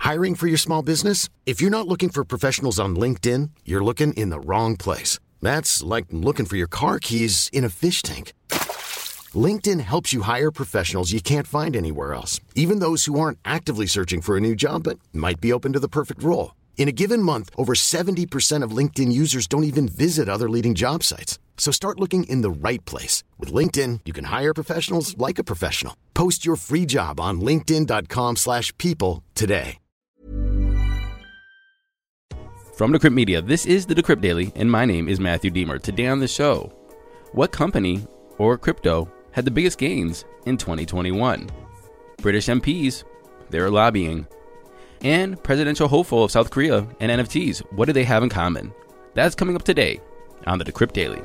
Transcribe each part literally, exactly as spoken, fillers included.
Hiring for your small business? If you're not looking for professionals on LinkedIn, you're looking in the wrong place. That's like looking for your car keys in a fish tank. LinkedIn helps you hire professionals you can't find anywhere else, even those who aren't actively searching for a new job but might be open to the perfect role. In a given month, over seventy percent of LinkedIn users don't even visit other leading job sites. So start looking in the right place. With LinkedIn, you can hire professionals like a professional. Post your free job on linkedin.com slash people today. From Decrypt Media, this is the Decrypt Daily, and my name is Matthew Deemer. Today on the show, what company or crypto had the biggest gains in twenty twenty-one? British M Ps, they're lobbying. And presidential hopeful of South Korea and N F Ts, what do they have in common? That's coming up today on the Decrypt Daily.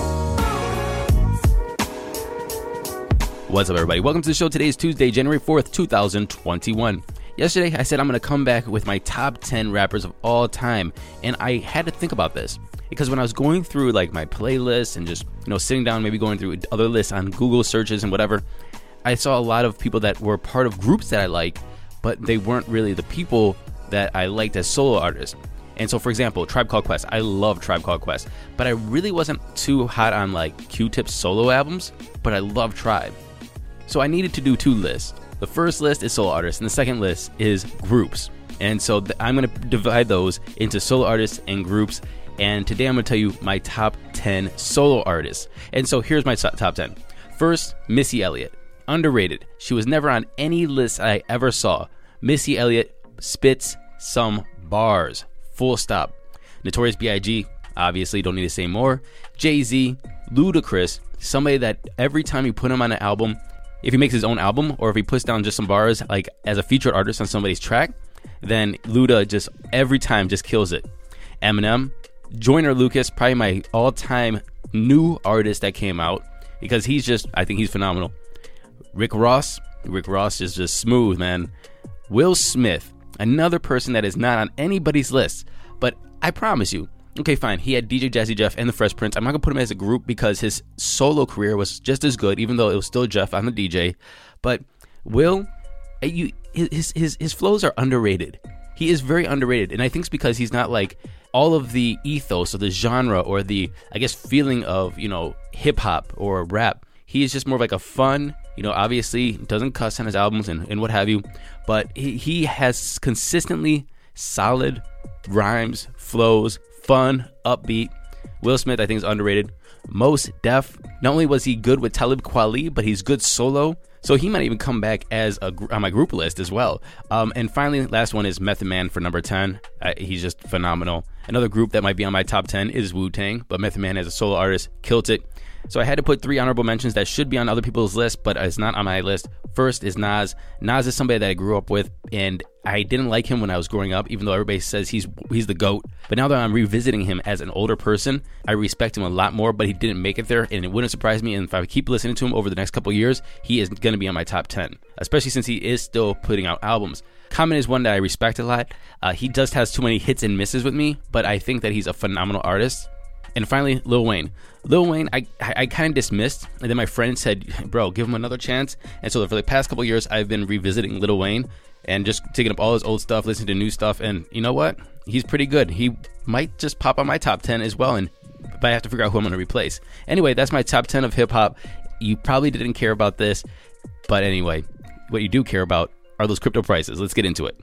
What's up, everybody? Welcome to the show. Today is Tuesday, January fourth, twenty twenty-one. Yesterday, I said I'm going to come back with my top ten rappers of all time, and I had to think about this because when I was going through like my playlists and just, you know, sitting down, maybe going through other lists on Google searches and whatever, I saw a lot of people that were part of groups that I like, but they weren't really the people that I liked as solo artists. And so, for example, Tribe Called Quest. I love Tribe Called Quest, but I really wasn't too hot on like Q-Tip's solo albums, but I love Tribe. So I needed to do two lists. The first list is solo artists, and the second list is groups. And so th- I'm going to divide those into solo artists and groups. And today I'm going to tell you my top ten solo artists. And so here's my top ten. First, Missy Elliott. Underrated. She was never on any list I ever saw. Missy Elliott spits some bars. Full stop. Notorious B I G. Obviously, don't need to say more. Jay-Z. Ludacris. Somebody that every time you put him on an album, if he makes his own album or if he puts down just some bars like as a featured artist on somebody's track, then Luda just every time just kills it. Eminem, Joyner Lucas, probably my all-time new artist that came out because he's just, I think he's phenomenal. Rick Ross, Rick Ross is just smooth, man. Will Smith, another person that is not on anybody's list, but I promise you, okay, fine, he had D J Jazzy Jeff and the Fresh Prince. I'm not going to put him as a group because his solo career was just as good, even though it was still Jeff on the D J. But Will, you, his, his, his flows are underrated. He is very underrated, and I think it's because he's not like all of the ethos or the genre or the, I guess, feeling of, you know, hip-hop or rap. He is just more of like a fun, you know, obviously doesn't cuss on his albums and, and what have you, but he, he has consistently solid rhymes, flows, fun, upbeat. Will Smith, I think, is underrated. Mos Def, not only was he good with Talib Kweli, but he's good solo, so he might even come back as a on my group list as well. Um, and finally, last one is Method Man for number ten. Uh, he's just phenomenal. Another group that might be on my top ten is Wu-Tang, but Method Man as a solo artist killed it. So I had to put three honorable mentions that should be on other people's list, but it's not on my list. First is Nas. Nas is somebody that I grew up with, and I didn't like him when I was growing up, even though everybody says he's he's the GOAT. But now that I'm revisiting him as an older person, I respect him a lot more, but he didn't make it there, and it wouldn't surprise me. And if I keep listening to him over the next couple of years, he is going to be on my top ten, especially since he is still putting out albums. Common is one that I respect a lot. Uh, he just has too many hits and misses with me, but I think that he's a phenomenal artist. And finally, Lil Wayne. Lil Wayne, I I, I kind of dismissed, and then my friend said, bro, give him another chance. And so for the past couple of years, I've been revisiting Lil Wayne and just taking up all his old stuff, listening to new stuff. And you know what? He's pretty good. He might just pop on my top ten as well, and but I have to figure out who I'm going to replace. Anyway, that's my top ten of hip-hop. You probably didn't care about this, but anyway, what you do care about are those crypto prices. Let's get into it.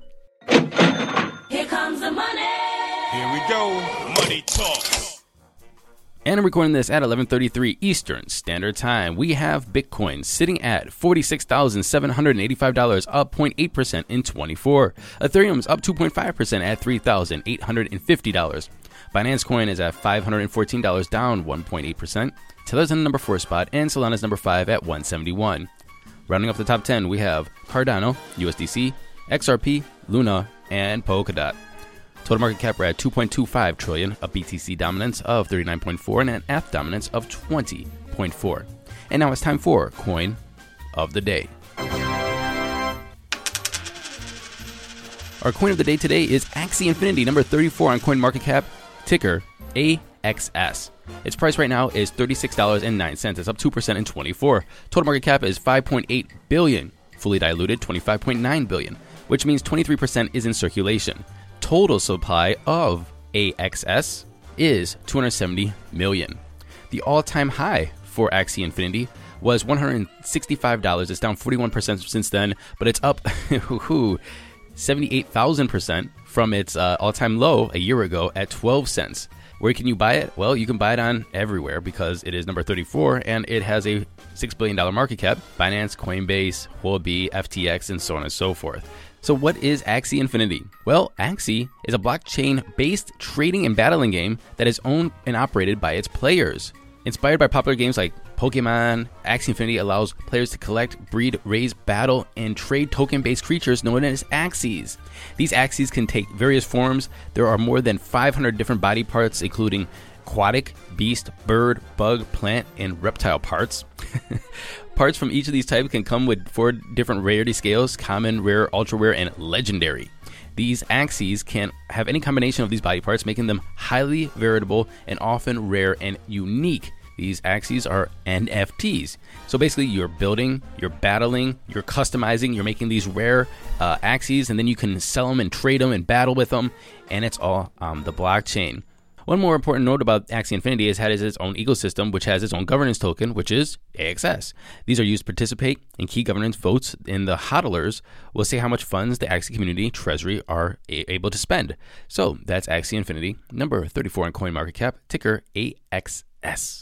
Here comes the money. Here we go. Money talk. And I'm recording this at eleven thirty-three Eastern Standard Time. We have Bitcoin sitting at forty-six thousand seven hundred eighty-five dollars, up zero point eight percent in twenty-four. Ethereum's up two point five percent at three thousand eight hundred fifty dollars. Binance Coin is at five hundred fourteen dollars, down one point eight percent. Tether's in the number four spot, and Solana's number five at one seventy-one. Rounding off the top ten, we have Cardano, U S D C, X R P, Luna, and Polkadot. Total market cap, we're at two point two five trillion dollars, a B T C dominance of thirty-nine point four, and an E T H dominance of twenty point four. And now it's time for Coin of the Day. Our coin of the day today is Axie Infinity, number thirty-four on CoinMarketCap, ticker A X S. Its price right now is thirty-six dollars and nine cents. It's up two percent in twenty-four. Total market cap is five point eight billion dollars. Fully diluted, twenty-five point nine billion dollars. which means twenty-three percent is in circulation. Total supply of A X S is two hundred seventy million. The all-time high for Axie Infinity was one hundred sixty-five dollars. It's down forty-one percent since then, but it's up seventy-eight thousand percent from its uh, all-time low a year ago at twelve cents. Where can you buy it? Well, you can buy it on everywhere because it is number thirty-four and it has a six billion dollars market cap. Binance, Coinbase, Huobi, F T X, and so on and so forth. So what is Axie Infinity? Well, Axie is a blockchain-based trading and battling game that is owned and operated by its players. Inspired by popular games like Pokemon, Axie Infinity allows players to collect, breed, raise, battle, and trade token-based creatures known as Axies. These Axies can take various forms. There are more than five hundred different body parts, including aquatic, beast, bird, bug, plant, and reptile parts. Parts from each of these types can come with four different rarity scales: common, rare, ultra rare, and legendary. These Axies can have any combination of these body parts, making them highly variable and often rare and unique. These Axies are N F Ts. So basically, you're building, you're battling, you're customizing, you're making these rare uh, Axies, and then you can sell them and trade them and battle with them, and it's all on the blockchain. One more important note about Axie Infinity is that it has its own ecosystem, which has its own governance token, which is A X S. These are used to participate in key governance votes, and the hodlers will say how much funds the Axie community treasury are a- able to spend. So that's Axie Infinity, number thirty-four in CoinMarketCap, ticker A X S.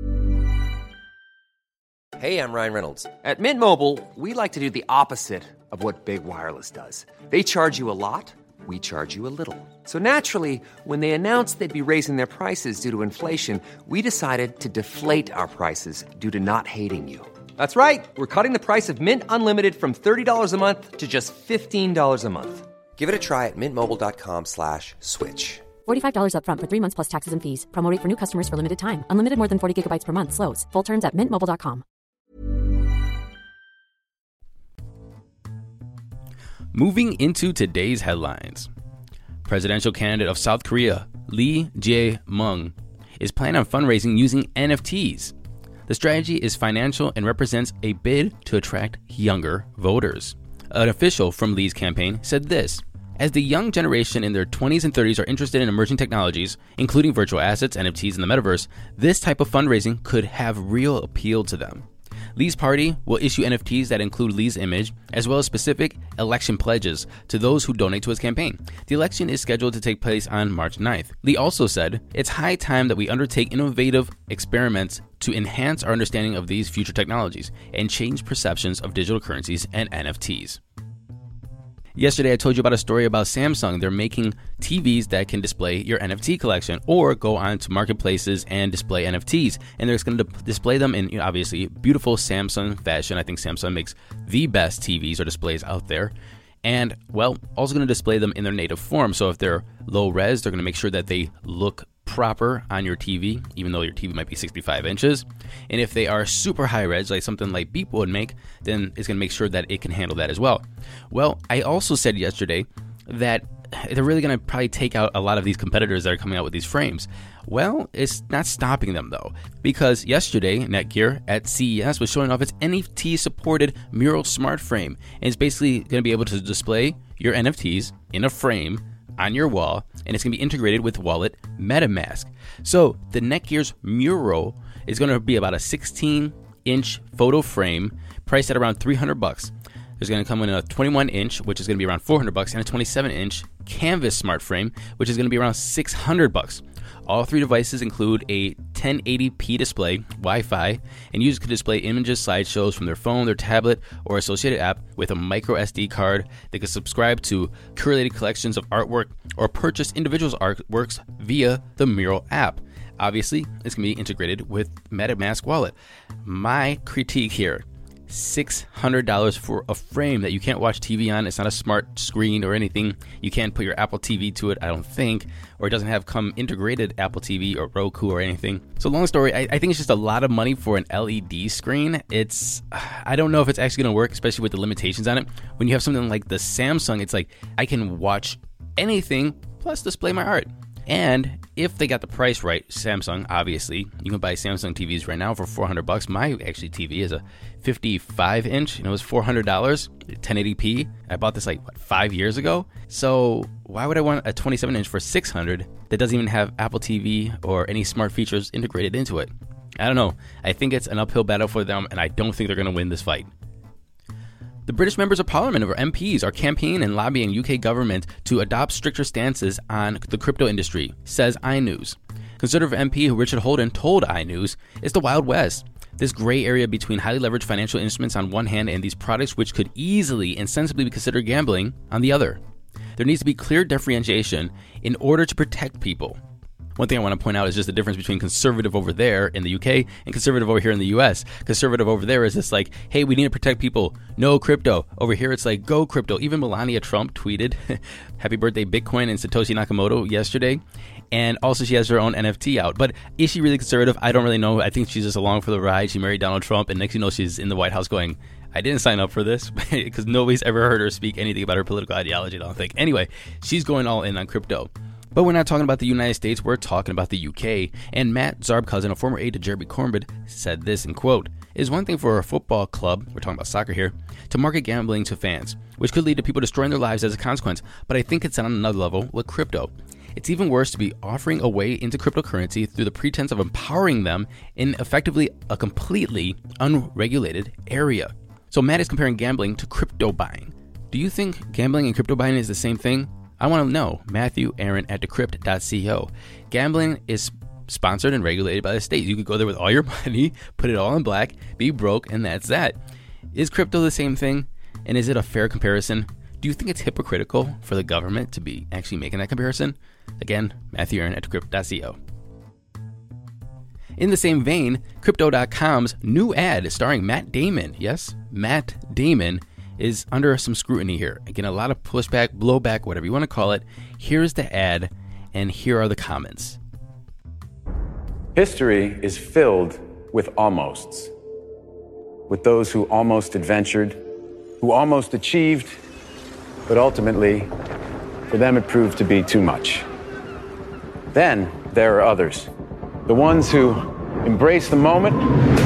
Hey, I'm Ryan Reynolds. At Mint Mobile, we like to do the opposite of what Big Wireless does. They charge you a lot. We charge you a little. So naturally, when they announced they'd be raising their prices due to inflation, we decided to deflate our prices due to not hating you. That's right. We're cutting the price of Mint Unlimited from thirty dollars a month to just fifteen dollars a month. Give it a try at mintmobile.com slash switch. forty-five dollars up front for three months plus taxes and fees. Promo rate for new customers for limited time. Unlimited more than forty gigabytes per month slows. Full terms at mint mobile dot com. Moving into today's headlines. Presidential candidate of South Korea, Lee Jae-myung, is planning on fundraising using N F Ts. The strategy is financial and represents a bid to attract younger voters. An official from Lee's campaign said this: as the young generation in their twenties and thirties are interested in emerging technologies, including virtual assets, N F Ts, and the metaverse, this type of fundraising could have real appeal to them. Lee's party will issue N F Ts that include Lee's image, as well as specific election pledges to those who donate to his campaign. The election is scheduled to take place on March ninth. Lee also said, it's high time that we undertake innovative experiments to enhance our understanding of these future technologies and change perceptions of digital currencies and N F Ts. Yesterday, I told you about a story about Samsung. They're making T Vs that can display your N F T collection or go on to marketplaces and display N F Ts. And they're going to display them in, you know, obviously, beautiful Samsung fashion. I think Samsung makes the best T Vs or displays out there. And, well, also going to display them in their native form. So if they're low res, they're going to make sure that they look proper on your T V, even though your T V might be sixty-five inches. And if they are super high res, like something like Beep would make, then it's going to make sure that it can handle that as well. Well, I also said yesterday that they're really going to probably take out a lot of these competitors that are coming out with these frames. Well, it's not stopping them though, because yesterday Netgear at C E S was showing off its N F T supported Mural Smart Frame, and it's basically going to be able to display your N F Ts in a frame on your wall, and it's going to be integrated with Wallet MetaMask. So the Netgear's Mural is going to be about a sixteen inch photo frame priced at around three hundred bucks. There's going to come in a twenty-one inch, which is going to be around four hundred bucks, and a twenty-seven inch canvas smart frame, which is going to be around six hundred bucks. All three devices include a ten eighty p display, Wi-Fi, and users can display images, slideshows from their phone, their tablet, or associated app with a micro S D card. They can subscribe to curated collections of artwork or purchase individuals' artworks via the Mural app. Obviously, it's going to be integrated with MetaMask Wallet. My critique here: six hundred dollars for a frame that you can't watch T V on. It's not a smart screen or anything. You can't put your Apple T V to it, I don't think, or it doesn't have come integrated Apple T V or Roku or anything. So long story, I, I think it's just a lot of money for an L E D screen. It's, I don't know if it's actually going to work, especially with the limitations on it. When you have something like the Samsung, it's like I can watch anything plus display my art. And if they got the price right, Samsung, obviously, you can buy Samsung T Vs right now for four hundred bucks. My actually T V is a fifty-five inch, and it was four hundred dollars, ten eighty p. I bought this like what, five years ago. So why would I want a twenty-seven inch for six hundred dollars that doesn't even have Apple T V or any smart features integrated into it? I don't know. I think it's an uphill battle for them, and I don't think they're going to win this fight. The British members of Parliament, or M Ps, are campaigning and lobbying U K government to adopt stricter stances on the crypto industry, says iNews. Conservative M P Richard Holden told iNews, "It's the Wild West. This gray area between highly leveraged financial instruments on one hand and these products which could easily and sensibly be considered gambling on the other. There needs to be clear differentiation in order to protect people." One thing I want to point out is just the difference between conservative over there in the U K and conservative over here in the U S. Conservative over there is just like, hey, we need to protect people. No crypto. Over here, it's like, go crypto. Even Melania Trump tweeted, happy birthday Bitcoin and Satoshi Nakamoto yesterday. And also she has her own N F T out. But is she really conservative? I don't really know. I think she's just along for the ride. She married Donald Trump. And next you know, she's in the White House going, I didn't sign up for this, because nobody's ever heard her speak anything about her political ideology, I don't think. Anyway, she's going all in on crypto. But we're not talking about the United States, we're talking about the U K. And Matt Zarb-Cousin, a former aide to Jeremy Corbyn, said this, in quote, "It is one thing for a football club, we're talking about soccer here, to market gambling to fans, which could lead to people destroying their lives as a consequence. But I think it's on another level with crypto. It's even worse to be offering a way into cryptocurrency through the pretense of empowering them in effectively a completely unregulated area." So Matt is comparing gambling to crypto buying. Do you think gambling and crypto buying is the same thing? I want to know. Matthew Aaron at decrypt dot co. Gambling is sponsored and regulated by the state. You could go there with all your money, put it all in black, be broke, and that's that. Is crypto the same thing? And is it a fair comparison? Do you think it's hypocritical for the government to be actually making that comparison? Again, Matthew Aaron at decrypt dot co. In the same vein, Crypto dot com's new ad starring Matt Damon, yes, Matt Damon, is under some scrutiny here. Again, a lot of pushback, blowback, whatever you want to call it. Here's the ad, and here are the comments. History is filled with almosts, with those who almost adventured, who almost achieved, but ultimately, for them it proved to be too much. Then there are others, the ones who embrace the moment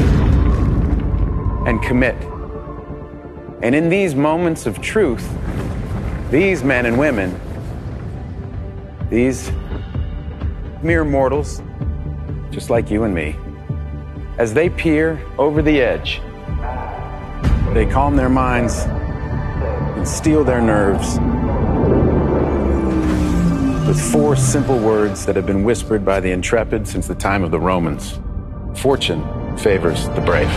and commit. And in these moments of truth, these men and women, these mere mortals, just like you and me, as they peer over the edge, they calm their minds and steel their nerves with four simple words that have been whispered by the intrepid since the time of the Romans. Fortune favors the brave.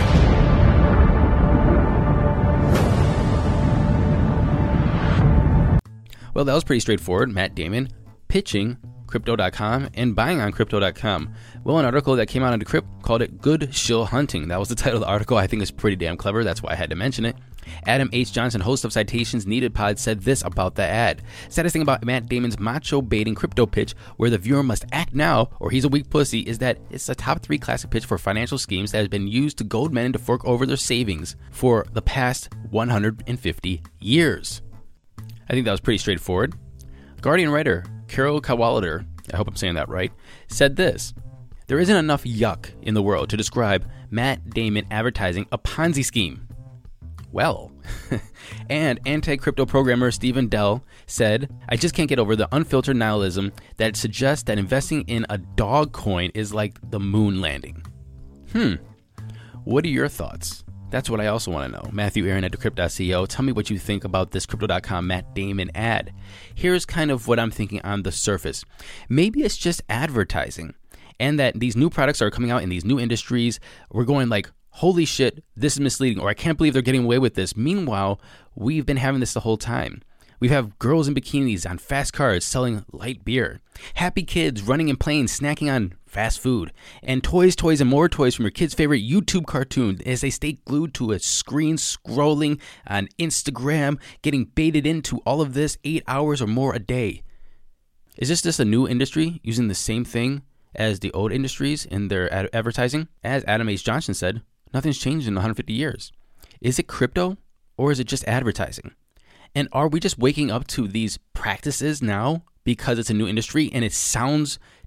Well, that was pretty straightforward. Matt Damon pitching Crypto dot com and buying on Crypto dot com. Well, an article that came out on Decrypt called it Good Shill Hunting. That was the title of the article. I think it's pretty damn clever. That's why I had to mention it. Adam H. Johnson, host of Citations Needed Pod, said this about the ad. Saddest thing about Matt Damon's macho baiting crypto pitch, where the viewer must act now or he's a weak pussy, is that it's a top three classic pitch for financial schemes that has been used to goad men into fork over their savings for the past one hundred fifty years. I think that was pretty straightforward. Guardian writer Carol Cadwalladr, I hope I'm saying that right, said this: "There isn't enough yuck in the world to describe Matt Damon advertising a Ponzi scheme." Well, and anti-crypto programmer Stephen Dell said, "I just can't get over the unfiltered nihilism that suggests that investing in a dog coin is like the moon landing." Hmm. What are your thoughts? That's what I also want to know. Matthew Aaron at decrypt dot co. Tell me what you think about this Crypto dot com Matt Damon ad. Here's kind of what I'm thinking on the surface. Maybe it's just advertising, and that these new products are coming out in these new industries. We're going like, holy shit, this is misleading, or I can't believe they're getting away with this. Meanwhile, we've been having this the whole time. We have girls in bikinis on fast cars selling light beer, happy kids running and playing, snacking on fast food, and toys, toys, and more toys from your kid's favorite YouTube cartoon as they stay glued to a screen scrolling on Instagram, getting baited into all of this eight hours or more a day. Is this just a new industry using the same thing as the old industries in their ad- advertising? As Adam H. Johnson said, nothing's changed in one hundred fifty years. Is it crypto or is it just advertising? And are we just waking up to these practices now because it's a new industry and it sounds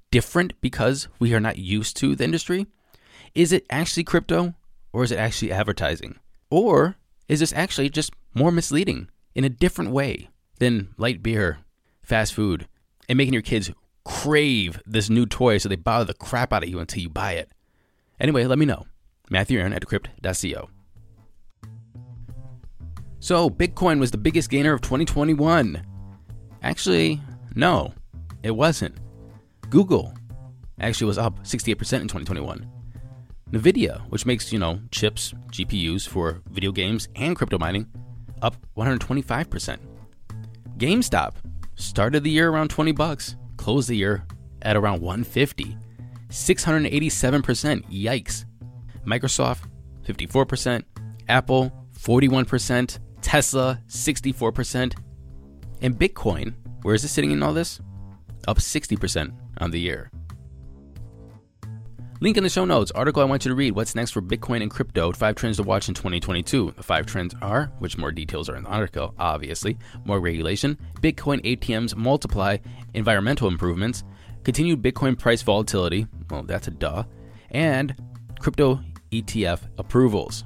different because we are not used to the industry? Is it actually crypto, or is it actually advertising? Or is this actually just more misleading in a different way than light beer, fast food, and making your kids crave this new toy so they bother the crap out of you until you buy it? Anyway, let me know. Matthew Aaron at decrypt dot co. So, Bitcoin was the biggest gainer of twenty twenty-one. Actually, no, it wasn't. Google actually was up sixty-eight percent in twenty twenty-one. Nvidia, which makes, you know, chips, G P Us for video games and crypto mining, up one hundred twenty-five percent. GameStop started the year around twenty bucks, closed the year at around one hundred fifty. six hundred eighty-seven percent, yikes. Microsoft, fifty-four percent. Apple, forty-one percent. Tesla, sixty-four percent. And Bitcoin, where is it sitting in all this? Up sixty percent on the year. Link in the show notes. Article I want you to read. What's next for Bitcoin and crypto? Five trends to watch in twenty twenty-two. The five trends are, which more details are in the article, obviously, more regulation, Bitcoin A T Ms multiply, environmental improvements, continued Bitcoin price volatility, well, that's a duh, and crypto E T F approvals.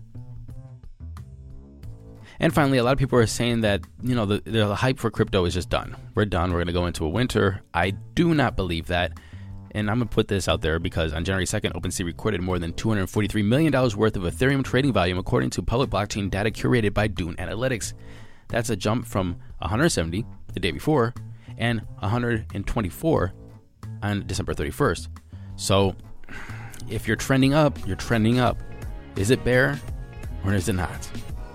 And finally, a lot of people are saying that, you know, the, the hype for crypto is just done. We're done. We're going to go into a winter. I do not believe that. And I'm going to put this out there because on January second, OpenSea recorded more than two hundred forty-three million dollars worth of Ethereum trading volume, according to public blockchain data curated by Dune Analytics. That's a jump from one hundred seventy the day before and one hundred twenty-four on December thirty-first. So if you're trending up, you're trending up. Is it bear or is it not?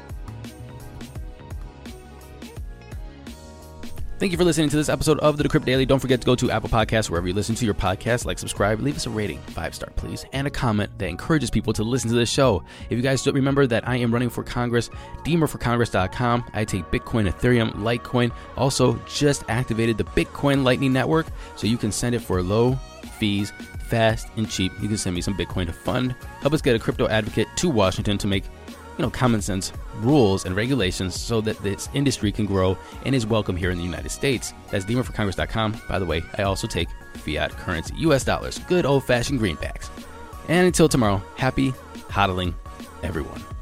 Thank you for listening to this episode of the Decrypt Daily. Don't forget to go to Apple Podcasts, wherever you listen to your podcast. Like, subscribe, leave us a rating, five star, please, and a comment that encourages people to listen to this show. If you guys don't remember that I am running for Congress, deemer for congress dot com. I take Bitcoin, Ethereum, Litecoin. Also, just activated the Bitcoin Lightning Network, so you can send it for low fees, fast and cheap. You can send me some Bitcoin to fund. Help us get a crypto advocate to Washington to make, you know, common sense rules and regulations so that this industry can grow and is welcome here in the United States. That's deemer for congress dot com. By the way, I also take fiat currency, U S dollars, good old-fashioned greenbacks. And until tomorrow, happy hodling, everyone.